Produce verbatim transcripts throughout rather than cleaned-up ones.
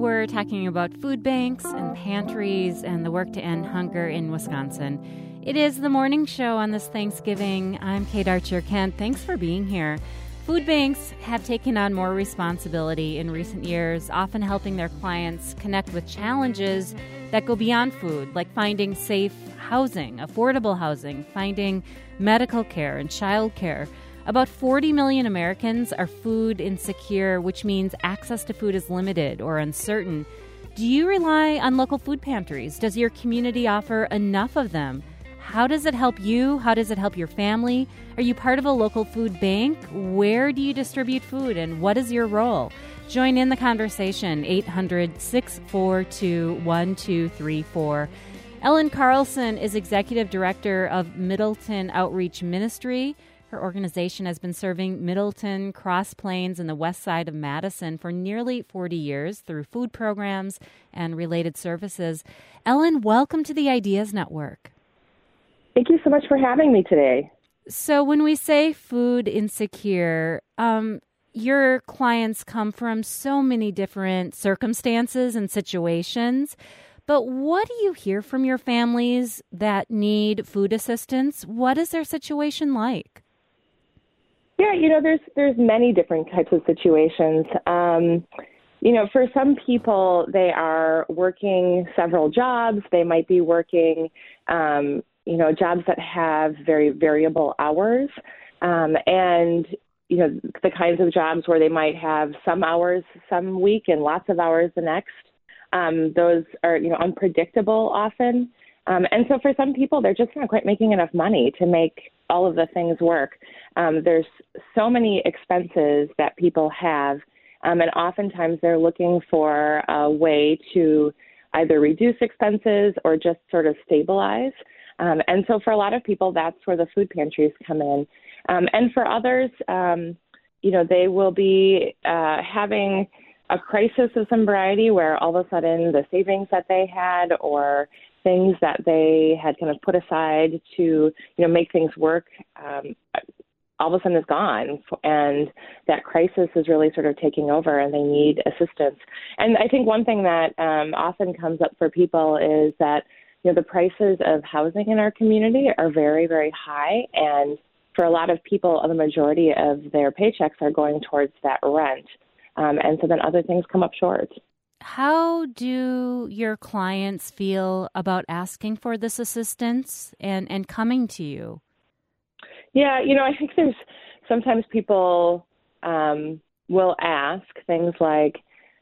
we're talking about food banks and pantries and the work to end hunger in Wisconsin. It is the morning show on this Thanksgiving. I'm Kate Archer-Kent. Thanks for being here. Food banks have taken on more responsibility in recent years, often helping their clients connect with challenges that go beyond food, like finding safe housing, affordable housing, finding medical care and child care. About forty million Americans are food insecure, which means access to food is limited or uncertain. Do you rely on local food pantries? Does your community offer enough of them? How does it help you? How does it help your family? Are you part of a local food bank? Where do you distribute food, and what is your role? Join in the conversation, eight hundred, six four two, one two three four. Ellen Carlson is Executive Director of Middleton Outreach Ministry. Her organization has been serving Middleton, Cross Plains, and the west side of Madison for nearly forty years through food programs and related services. Ellen, welcome to the Ideas Network. Thank you so much for having me today. So when we say food insecure, um, your clients come from so many different circumstances and situations. But what do you hear from your families that need food assistance? What is their situation like? Yeah, you know, there's there's many different types of situations. Um, you know, for some people, they are working several jobs. They might be working um you know, jobs that have very variable hours, um, and, you know, the kinds of jobs where they might have some hours some week and lots of hours the next. Um, those are, you know, unpredictable often. Um, and so for some people, they're just not quite making enough money to make all of the things work. Um, there's so many expenses that people have, um, and oftentimes they're looking for a way to either reduce expenses or just sort of stabilize. Um, and so for a lot of people, that's where the food pantries come in. Um, and for others, um, you know, they will be uh, having a crisis of some variety where all of a sudden the savings that they had or things that they had kind of put aside to, you know, make things work, um, all of a sudden is gone. And that crisis is really sort of taking over and they need assistance. And I think one thing that um, often comes up for people is that, you know, the prices of housing in our community are very, very high. And for a lot of people, the majority of their paychecks are going towards that rent. Um, and so then other things come up short. How do your clients feel about asking for this assistance and, and coming to you? Yeah, you know, I think there's sometimes people um, will ask things like,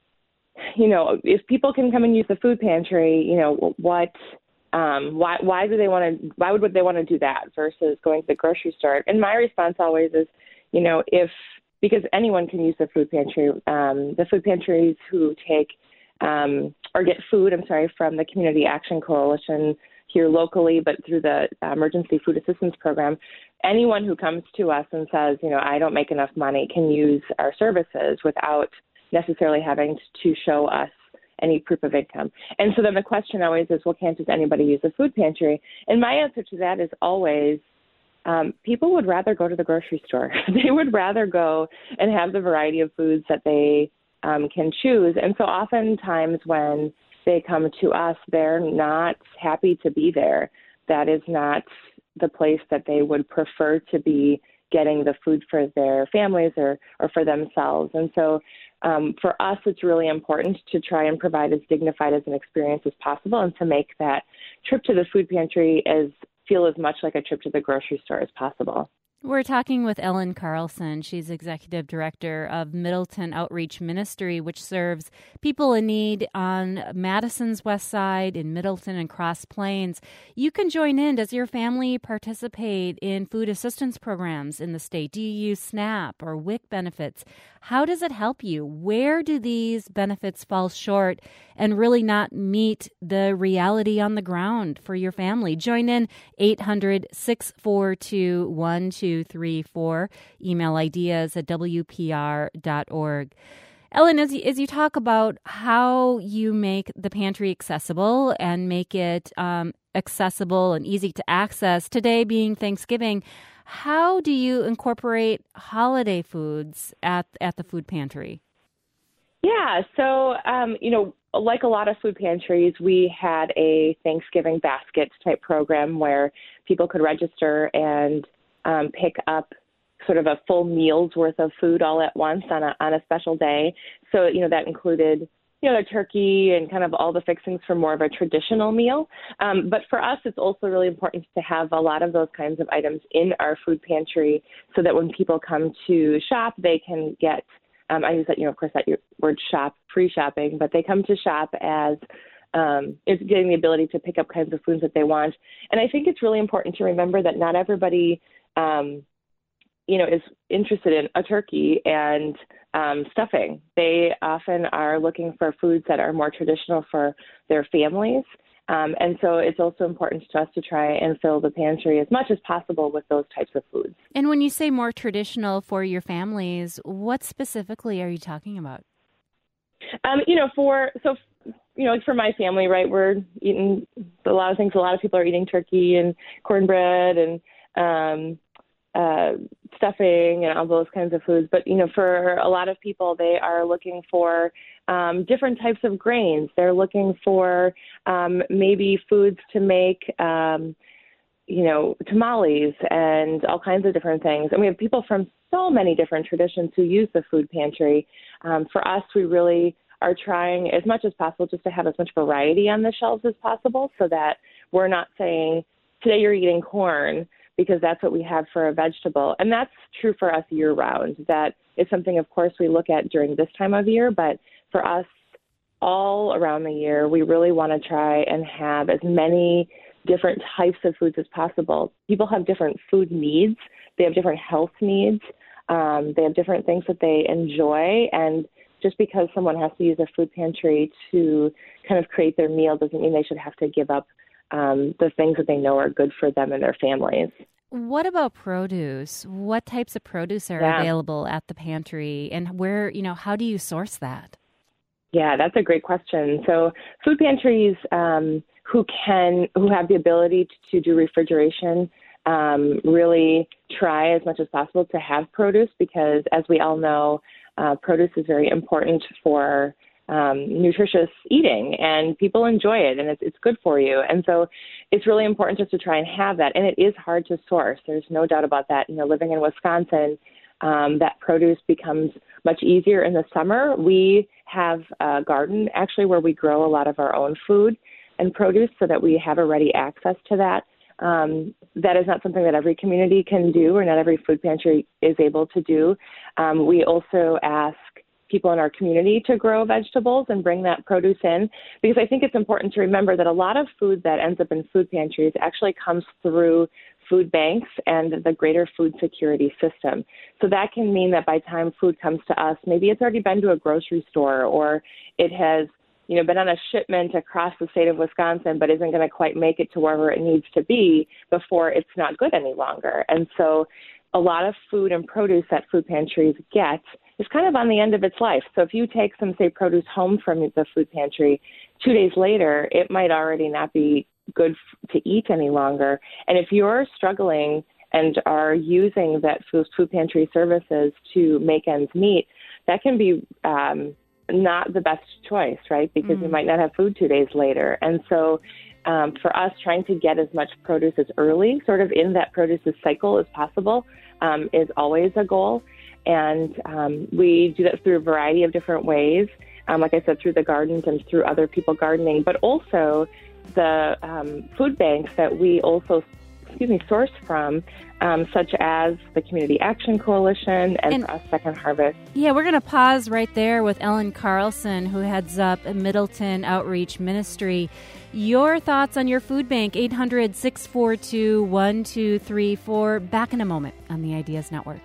you know, if people can come and use the food pantry, you know, what... Um, why, why do they want to, why would they want to do that versus going to the grocery store? And my response always is, you know, if, because anyone can use the food pantry, um, the food pantries who take, um, or get food, I'm sorry, from the Community Action Coalition here locally, but through the Emergency Food Assistance Program, anyone who comes to us and says, you know, I don't make enough money can use our services without necessarily having to show us any proof of income. And so then the question always is, well, can't just anybody use a food pantry? And my answer to that is always, um, people would rather go to the grocery store. They would rather go and have the variety of foods that they um, can choose. And so oftentimes when they come to us, they're not happy to be there. That is not the place that they would prefer to be getting the food for their families or, or for themselves. And so um, for us, it's really important to try and provide as dignified as an experience as possible and to make that trip to the food pantry as feel as much like a trip to the grocery store as possible. We're talking with Ellen Carlson. She's Executive Director of Middleton Outreach Ministry, which serves people in need on Madison's west side, in Middleton and Cross Plains. You can join in. Does your family participate in food assistance programs in the state? Do you use SNAP or W I C benefits? How does it help you? Where do these benefits fall short and really not meet the reality on the ground for your family? Join in, eight hundred, six four two, one two three four. Email ideas at w p r dot org. Ellen, as you, as you talk about how you make the pantry accessible and make it um, accessible and easy to access, today being Thanksgiving, how do you incorporate holiday foods at at the food pantry? Yeah, so, um, you know, like a lot of food pantries, we had a Thanksgiving basket type program where people could register and um, pick up sort of a full meal's worth of food all at once on a on a special day. So, you know, that included, you know, the turkey and kind of all the fixings for more of a traditional meal. Um, but for us, it's also really important to have a lot of those kinds of items in our food pantry so that when people come to shop, they can get Um, I use that, you know, of course, that word shop, free shopping, but they come to shop as um, it's getting the ability to pick up kinds of foods that they want. And I think it's really important to remember that not everybody, um, you know, is interested in a turkey and um, stuffing. They often are looking for foods that are more traditional for their families. Um, and so it's also important to us to try and fill the pantry as much as possible with those types of foods. And when you say more traditional for your families, what specifically are you talking about? Um, you know, for, so, you know, like for my family, right, we're eating a lot of things. A lot of people are eating turkey and cornbread and um, uh, stuffing and all those kinds of foods. But, you know, for a lot of people, they are looking for um, different types of grains. They're looking for um, maybe foods to make, um, you know, tamales and all kinds of different things. And we have people from so many different traditions who use the food pantry. Um, for us, we really are trying as much as possible just to have as much variety on the shelves as possible so that we're not saying, today you're eating corn, because that's what we have for a vegetable. And that's true for us year round. That is something, of course, we look at during this time of year, but for us all around the year, we really want to try and have as many different types of foods as possible. People have different food needs. They have different health needs. Um, they have different things that they enjoy. And just because someone has to use a food pantry to kind of create their meal doesn't mean they should have to give up Um, the things that they know are good for them and their families. What about produce? What types of produce are yeah. available at the pantry, and where, you know, how do you source that? Yeah, that's a great question. So food pantries um, who can, who have the ability to, to do refrigeration um, really try as much as possible to have produce because, as we all know, uh, produce is very important for Um, nutritious eating, and people enjoy it, and it's, it's good for you. And so it's really important just to try and have that. And it is hard to source. There's no doubt about that. You know, living in Wisconsin, um, that produce becomes much easier in the summer. We have a garden actually where we grow a lot of our own food and produce so that we have a ready access to that. Um, that is not something that every community can do or not every food pantry is able to do. Um, we also ask people in our community to grow vegetables and bring that produce in, because I think it's important to remember that a lot of food that ends up in food pantries actually comes through food banks and the greater food security system. So that can mean that by the time food comes to us, maybe it's already been to a grocery store or it has, you know, been on a shipment across the state of Wisconsin, but isn't going to quite make it to wherever it needs to be before it's not good any longer. And so a lot of food and produce that food pantries get is kind of on the end of its life. So if you take some, say, produce home from the food pantry, two days later, it might already not be good f- to eat any longer. And if you're struggling and are using that food, food pantry services to make ends meet, that can be um, not the best choice, right? Because mm. you might not have food two days later. And so um, for us, trying to get as much produce as early, sort of in that produce's cycle as possible, um, is always a goal. And um, we do that through a variety of different ways, um, like I said, through the gardens and through other people gardening, but also the um, food banks that we also, excuse me, source from, um, such as the Community Action Coalition and, and for us, Second Harvest. Yeah, we're going to pause right there with Ellen Carlson, who heads up Middleton Outreach Ministry. Your thoughts on your food bank, eight hundred, six four two, one two three four. Back in a moment on the Ideas Network.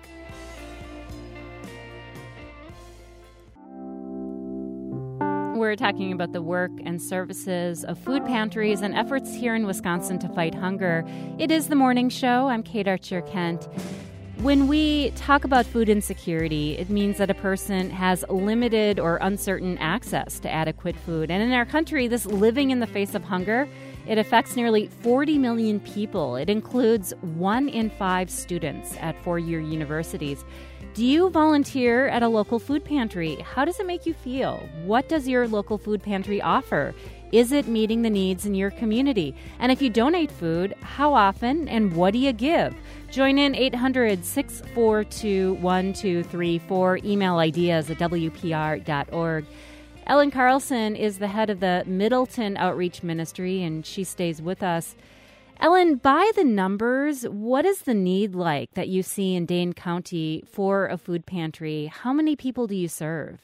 We're talking about the work and services of food pantries and efforts here in Wisconsin to fight hunger. It is the morning show. I'm Kate Archer-Kent. When we talk about food insecurity, it means that a person has limited or uncertain access to adequate food. And in our country, this living in the face of hunger, it affects nearly forty million people. It includes one in five students at four-year universities. Do you volunteer at a local food pantry? How does it make you feel? What does your local food pantry offer? Is it meeting the needs in your community? And if you donate food, how often and what do you give? Join in eight hundred, six four two, one two three four. Email ideas at W P R dot org. Ellen Carlson is the head of the Middleton Outreach Ministry, and she stays with us. Ellen, by the numbers, what is the need like that you see in Dane County for a food pantry? How many people do you serve?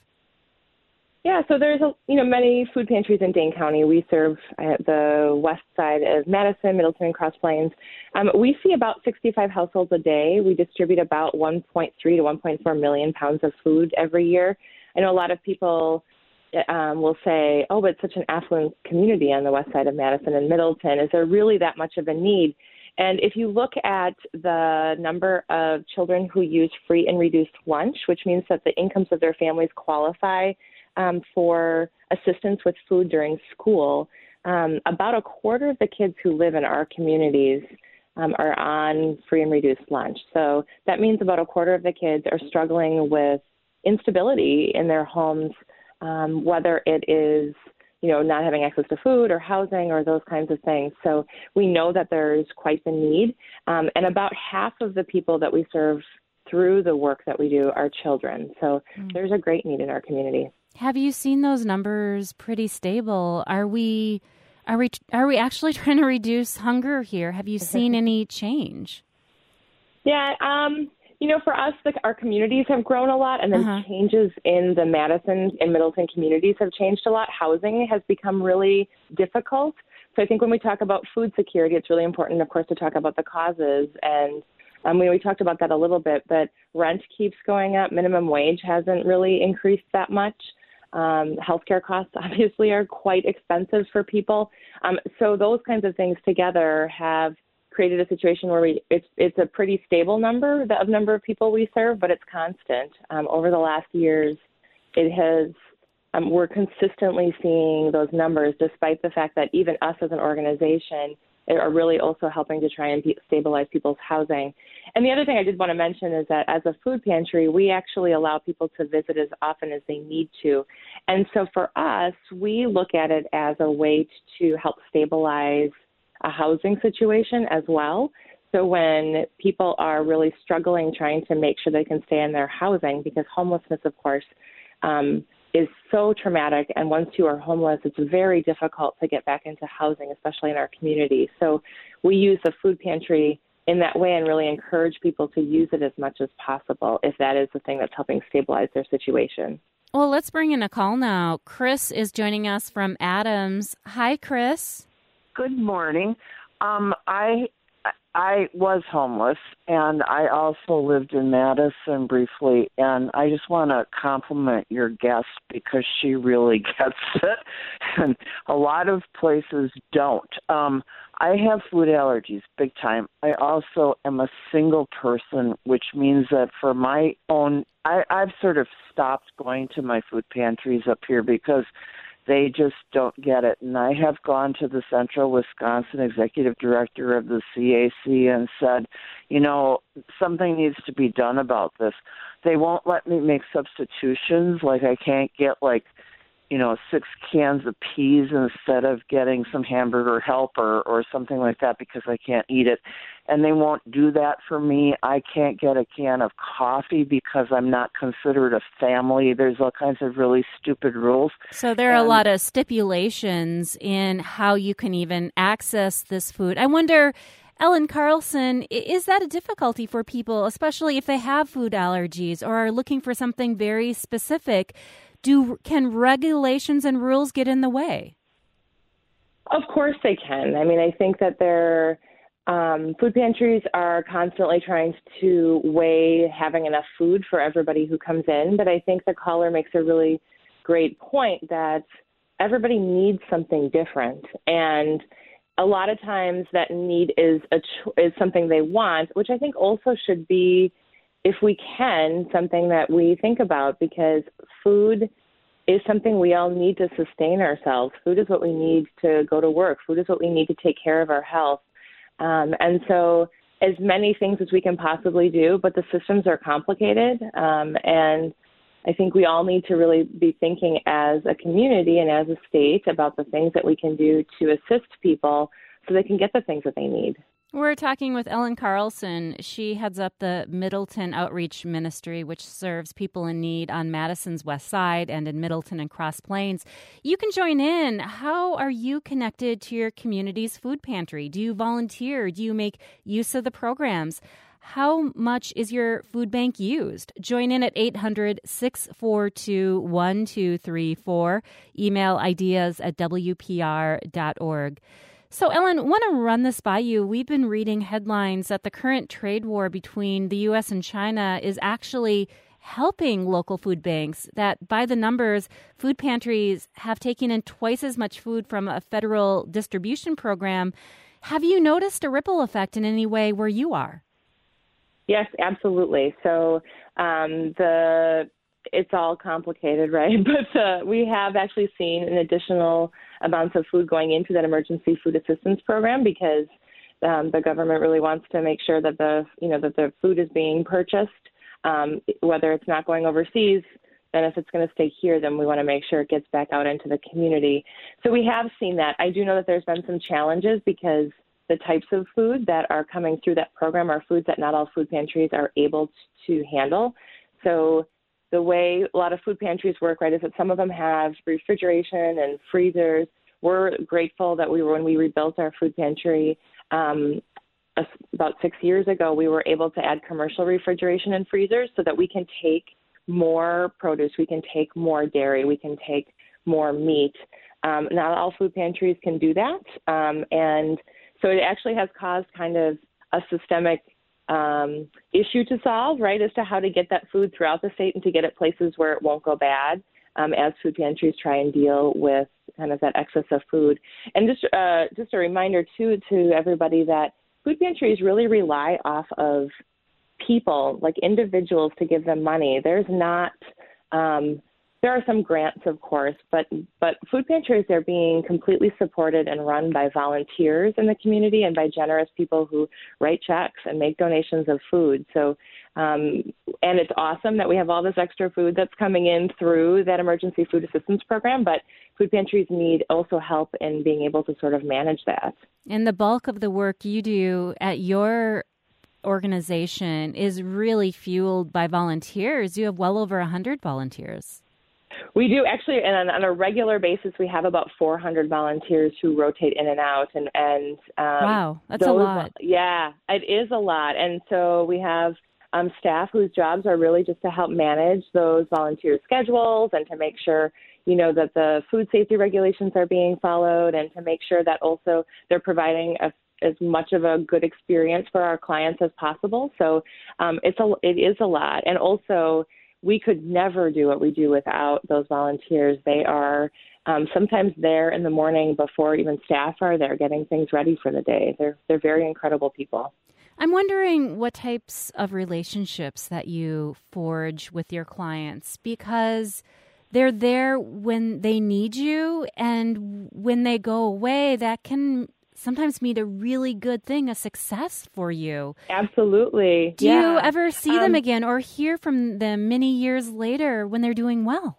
Yeah, so there's a, you know many food pantries in Dane County. We serve at the west side of Madison, Middleton, and Cross Plains. Um, we see about sixty-five households a day. We distribute about one point three to one point four million pounds of food every year. I know a lot of people Um, will say, oh, but it's such an affluent community on the west side of Madison and Middleton. Is there really that much of a need? And if you look at the number of children who use free and reduced lunch, which means that the incomes of their families qualify um, for assistance with food during school, um, about a quarter of the kids who live in our communities um, are on free and reduced lunch. So that means about a quarter of the kids are struggling with instability in their homes, Um, whether it is, you know, not having access to food or housing or those kinds of things. So we know that there's quite the need. Um, and about half of the people that we serve through the work that we do are children. So mm. there's a great need in our community. Have you seen those numbers pretty stable? Are we are we are we actually trying to reduce hunger here? Have you seen any change? Yeah, um You know, for us, the, our communities have grown a lot, and then uh-huh. changes in the Madison and Middleton communities have changed a lot. Housing has become really difficult. So I think when we talk about food security, it's really important, of course, to talk about the causes. And um, we, we talked about that a little bit, but rent keeps going up. Minimum wage hasn't really increased that much. Um, healthcare costs, obviously, are quite expensive for people. Um, so those kinds of things together have created a situation where we it's it's a pretty stable number the, of number of people we serve, but it's constant. Um, over the last years, it has um, we're consistently seeing those numbers, despite the fact that even us as an organization are really also helping to try and be, stabilize people's housing. And the other thing I did want to mention is that as a food pantry, we actually allow people to visit as often as they need to. And so for us, we look at it as a way to help stabilize a housing situation as well. So when people are really struggling trying to make sure they can stay in their housing, because homelessness, of course, um, is so traumatic. And once you are homeless, it's very difficult to get back into housing, especially in our community. So we use the food pantry in that way and really encourage people to use it as much as possible if that is the thing that's helping stabilize their situation. Well, let's bring in a call now. Chris is joining us from Adams. Hi, Chris. Good morning. Um, I I was homeless, and I also lived in Madison briefly, and I just want to compliment your guest because she really gets it, and a lot of places don't. Um, I have food allergies, big time. I also am a single person, which means that for my own, I, I've sort of stopped going to my food pantries up here because they just don't get it. And I have gone to the Central Wisconsin executive director of the C A C and said, you know, something needs to be done about this. They won't let me make substitutions. Like I can't get like, you know, six cans of peas instead of getting some hamburger help or, or something like that because I can't eat it. And they won't do that for me. I can't get a can of coffee because I'm not considered a family. There's all kinds of really stupid rules. So there are and, a lot of stipulations in how you can even access this food. I wonder, Ellen Carlson, is that a difficulty for people, especially if they have food allergies or are looking for something very specific? Do can regulations and rules get in the way? Of course they can. I mean, I think that they're, um, food pantries are constantly trying to weigh having enough food for everybody who comes in. But I think the caller makes a really great point that everybody needs something different. And a lot of times that need is a cho- is something they want, which I think also should be, if we can, something that we think about, because food is something we all need to sustain ourselves. Food is what we need to go to work. Food is what we need to take care of our health. Um, and so as many things as we can possibly do, but the systems are complicated. Um, and I think we all need to really be thinking as a community and as a state about the things that we can do to assist people so they can get the things that they need. We're talking with Ellen Carlson. She heads up the Middleton Outreach Ministry, which serves people in need on Madison's West Side and in Middleton and Cross Plains. You can join in. How are you connected to your community's food pantry? Do you volunteer? Do you make use of the programs? How much is your food bank used? Join in at eight hundred, six four two, one two three four. Email ideas at w p r dot org. So, Ellen, I want to run this by you. We've been reading headlines that the current trade war between the U S and China is actually helping local food banks, that by the numbers, food pantries have taken in twice as much food from a federal distribution program. Have you noticed a ripple effect in any way where you are? Yes, absolutely. So um, the it's all complicated, right? But uh, we have actually seen an additional amounts of food going into that emergency food assistance program because um, the government really wants to make sure that the you know that the food is being purchased, um, whether it's not going overseas. Then if it's going to stay here, then we want to make sure it gets back out into the community. So we have seen that. I do know that there's been some challenges because the types of food that are coming through that program are foods that not all food pantries are able to handle. So the way a lot of food pantries work, right, is that some of them have refrigeration and freezers. We're grateful that we were, when we rebuilt our food pantry um, about six years ago, we were able to add commercial refrigeration and freezers so that we can take more produce, we can take more dairy, we can take more meat. Um, not all food pantries can do that. Um, and so it actually has caused kind of a systemic Um, issue to solve, right, as to how to get that food throughout the state and to get it places where it won't go bad um, as food pantries try and deal with kind of that excess of food. And just uh, just a reminder, too, to everybody that food pantries really rely off of people, like individuals, to give them money. There's not um, there are some grants, of course, but but food pantries are being completely supported and run by volunteers in the community and by generous people who write checks and make donations of food. So, um, and it's awesome that we have all this extra food that's coming in through that emergency food assistance program, but food pantries need also help in being able to sort of manage that. And the bulk of the work you do at your organization is really fueled by volunteers. You have well over one hundred volunteers. We do actually, and on, on a regular basis, we have about four hundred volunteers who rotate in and out. And, and um, wow, that's those, a lot. Yeah, it is a lot. And so we have um, staff whose jobs are really just to help manage those volunteer schedules and to make sure, you know, that the food safety regulations are being followed and to make sure that also they're providing a as much of a good experience for our clients as possible. So um, it's a, it is a lot. And also, we could never do what we do without those volunteers. They are um, sometimes there in the morning before even staff are there getting things ready for the day. They're they're very incredible people. I'm wondering what types of relationships that you forge with your clients, because they're there when they need you, and when they go away, that can sometimes mean a really good thing, a success for you. Absolutely. Do yeah. you ever see um, them again or hear from them many years later when they're doing well?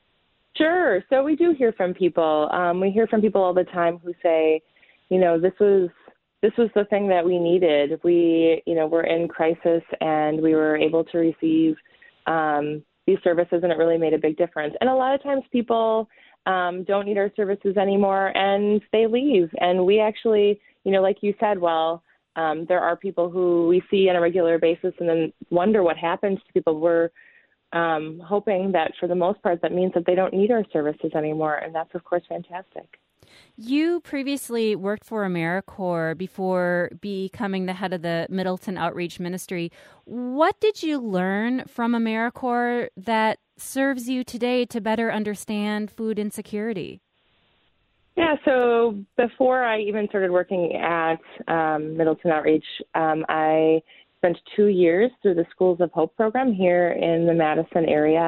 Sure. So we do hear from people. Um, we hear from people all the time who say, you know, this was this was the thing that we needed. We, you know, were in crisis and we were able to receive um, these services, and it really made a big difference. And a lot of times people Um, don't need our services anymore, and they leave. And we actually, you know, like you said, well, um, there are people who we see on a regular basis and then wonder what happens to people. We're um, hoping that for the most part, that means that they don't need our services anymore. And that's, of course, fantastic. You previously worked for AmeriCorps before becoming the head of the Middleton Outreach Ministry. What did you learn from AmeriCorps that serves you today to better understand food insecurity? Yeah, so before I even started working at um, Middleton Outreach, um, I spent two years through the Schools of Hope program here in the Madison area.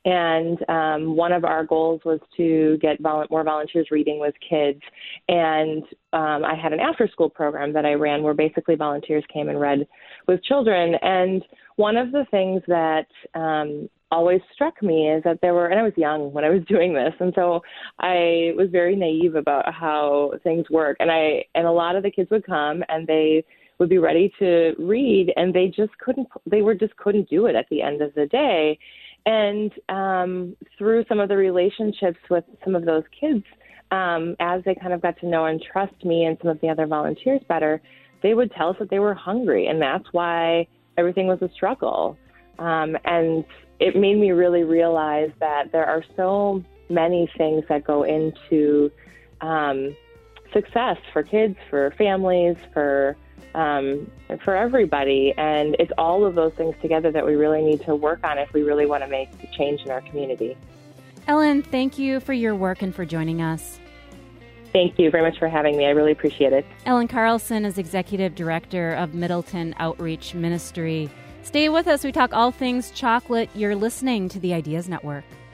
And um, one of our goals was to get vol- more volunteers reading with kids. And um, I had an after-school program that I ran where basically volunteers came and read with children. And one of the things that um, always struck me is that there were, and I was young when I was doing this, and so I was very naive about how things work. And I and a lot of the kids would come and they would be ready to read, and they just couldn't. They were just couldn't do it at the end of the day. And um, through some of the relationships with some of those kids, um, as they kind of got to know and trust me and some of the other volunteers better, they would tell us that they were hungry, and that's why everything was a struggle. Um, and it made me really realize that there are so many things that go into um, success for kids, for families, for Um, for everybody. And it's all of those things together that we really need to work on if we really want to make a change in our community. Ellen, thank you for your work and for joining us. Thank you very much for having me. I really appreciate it. Ellen Carlson is Executive Director of Middleton Outreach Ministry. Stay with us. We talk all things chocolate. You're listening to the Ideas Network.